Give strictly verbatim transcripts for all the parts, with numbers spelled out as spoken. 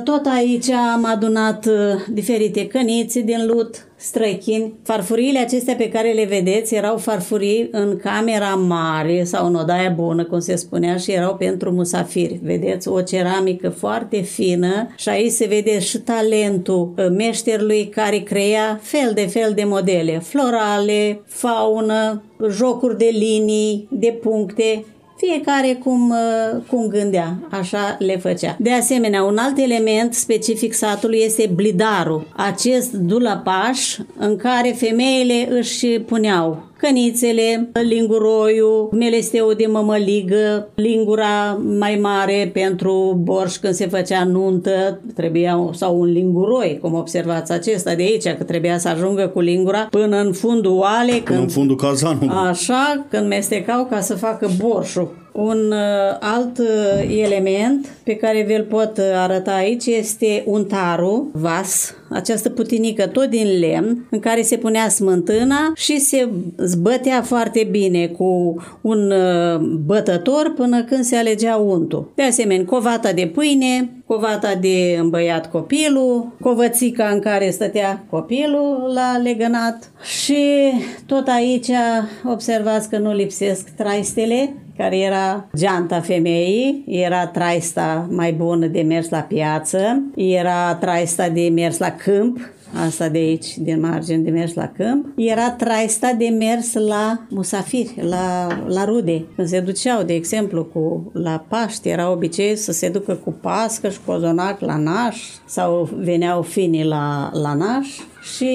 tot aici am adunat diferite cănițe din lut, străchini. Farfuriile acestea pe care le vedeți erau farfurii în camera mare sau în odaia bună, cum se spunea, și erau pentru musafiri. Vedeți, o ceramică foarte fină și aici se vede și talentul meșterului care crea fel de fel de modele, florale, faună, jocuri de linii, de puncte. Fiecare cum, cum gândea, așa le făcea. De asemenea, un alt element specific satului este blidarul, acest dulapaș în care femeile își puneau cănițele, linguroiul, melesteul de mămăligă, lingura mai mare pentru borș când se făcea nuntă, trebuia, sau un linguroi, cum observați acesta de aici, că trebuia să ajungă cu lingura până în fundul oale, până când, în fundul cazanului. Așa, când mestecau ca să facă borșul. Un uh, alt uh, element pe care vi-l pot uh, arăta aici este untarul, vas, această putinică tot din lemn în care se punea smântâna și se zbătea foarte bine cu un uh, bătător până când se alegea untul. De asemenea, covata de pâine, covata de îmbăiat copilul, covățica în care stătea copilul la legănat și tot aici observați că nu lipsesc traistele, care era geanta femeii, era traista mai bună de mers la piață, era traista de mers la câmp, asta de aici, din margine, de mers la câmp, era traista de mers la musafiri, la, la rude. Când se duceau, de exemplu, cu, la Paști, era obicei să se ducă cu pască și cozonac la naș sau veneau finii la, la naș. Și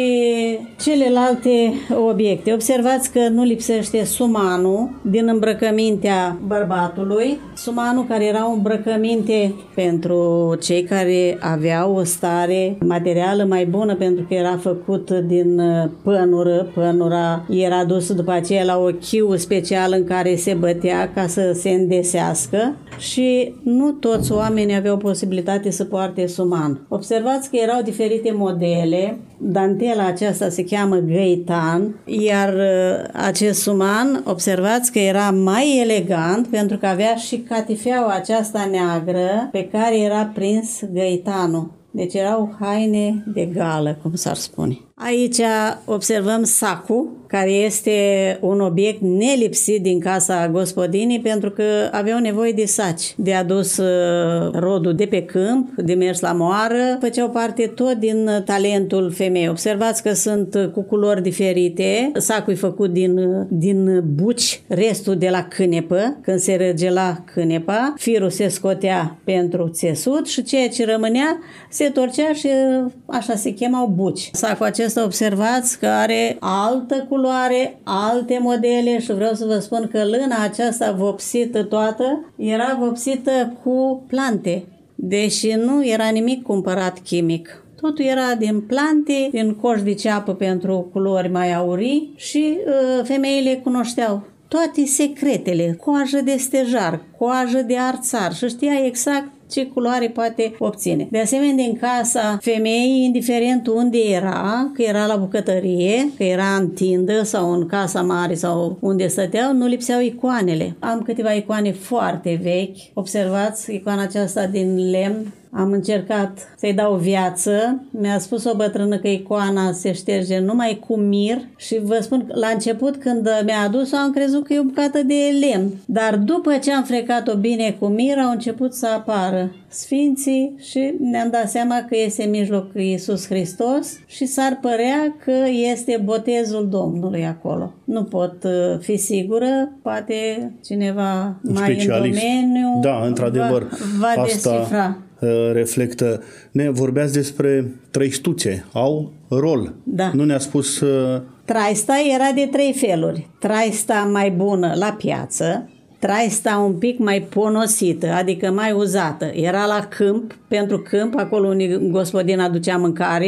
celelalte obiecte. Observați că nu lipsește sumanul din îmbrăcămintea bărbatului. Sumanul care era o îmbrăcăminte pentru cei care aveau o stare materială mai bună, pentru că era făcut din pănură. Pănura era dusă după aceea la o chiu special în care se bătea ca să se îndesească și nu toți oamenii aveau posibilitate să poarte suman. Observați că erau diferite modele. Dantela aceasta se cheamă găitan, iar acest suman, observați că era mai elegant pentru că avea și catifeaua aceasta neagră pe care era prins găitanul. Deci erau haine de gală, cum s-ar spune. Aici observăm sacul, care este un obiect nelipsit din casa gospodinii pentru că aveau nevoie de saci, de adus rodul de pe câmp, de mers la moară, făceau parte tot din talentul femeii. Observați că sunt cu culori diferite, sacul e făcut din, din buci, restul de la cânepă, când se răgela cânepa, firul se scotea pentru țesut și ceea ce rămânea se torcea și așa se chemau buci. Sacul acesta, observați că are altă culoare, alte modele și vreau să vă spun că lâna aceasta vopsită toată era vopsită cu plante, deși nu era nimic cumpărat chimic. Totul era din plante, din coș de ceapă pentru culori mai aurii și uh, femeile cunoșteau toate secretele, coajă de stejar, coajă de arțar și știa exact ce culoare poate obține. De asemenea, din casa femeii, indiferent unde era, că era la bucătărie, că era în tindă sau în casa mare sau unde stăteau, nu lipseau icoanele. Am câteva icoane foarte vechi. Observați icoana aceasta din lemn. Am încercat să-i dau viață. Mi-a spus o bătrână că icoana se șterge numai cu mir și vă spun, la început când mi-a adus-o am crezut că e o bucată de lemn. Dar după ce am frecat-o bine cu mir, au început să apară sfinții și ne-am dat seama că este în mijloc Iisus Hristos și s-ar părea că este botezul Domnului acolo. Nu pot fi sigură, poate cineva un mai specialist. În domeniu da, într-adevăr, va, va asta descifra. Reflectă. Ne vorbeați despre trăiștuțe, au rol. Da. Nu ne-a spus... Uh... Traista era de trei feluri. Traista mai bună la piață, traista un pic mai ponosită, adică mai uzată. Era la câmp, pentru câmp, acolo unde gospodina aducea mâncare,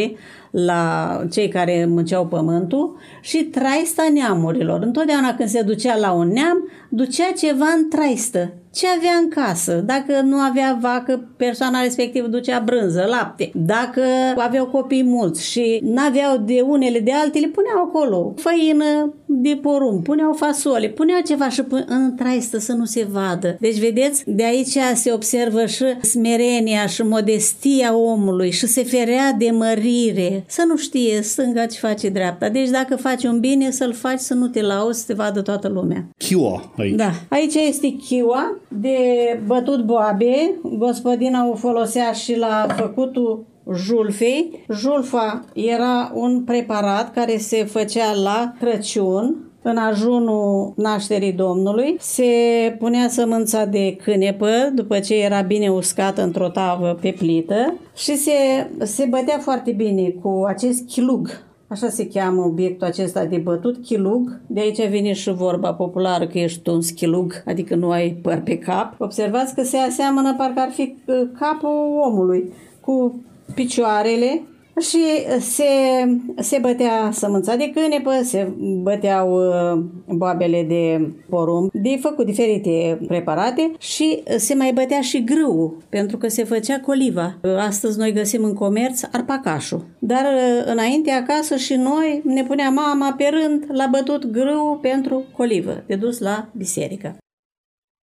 la cei care mânceau pământul și traista neamurilor. Întotdeauna când se ducea la un neam, ducea ceva în traistă. Ce avea în casă? Dacă nu avea vacă, persoana respectivă ducea brânză, lapte. Dacă aveau copii mulți și n-aveau de unele de altele, puneau acolo făină de porumb, puneau fasole, puneau ceva și pune în traistă să nu se vadă. Deci, vedeți, de aici se observă și smerenia și modestia omului și se ferea de mărire. Să nu știe stânga ce face dreapta. Deci dacă faci un bine, să-l faci, să nu te lauzi, să te vadă toată lumea. Chiua aici. Da. Aici este chiua de bătut boabe. Gospodina o folosea și la făcutul julfei. Julfa era un preparat care se făcea la Crăciun, în ajunul nașterii Domnului. Se punea sămânța de cânepă după ce era bine uscată într-o tavă pe plită și se, se bătea foarte bine cu acest chilug. Așa se cheamă obiectul acesta de bătut, chilug. De aici vine și vorba populară că ești un schilug, adică nu ai păr pe cap. Observați că se aseamănă parcă ar fi capul omului cu picioarele și se, se bătea sămânța de cânepă, se băteau boabele de porumb, de făcut diferite preparate și se mai bătea și grâul, pentru că se făcea coliva. Astăzi noi găsim în comerț arpacașul, dar înainte acasă și noi ne punea mama pe rând la bătut grâul pentru colivă, de dus la biserică.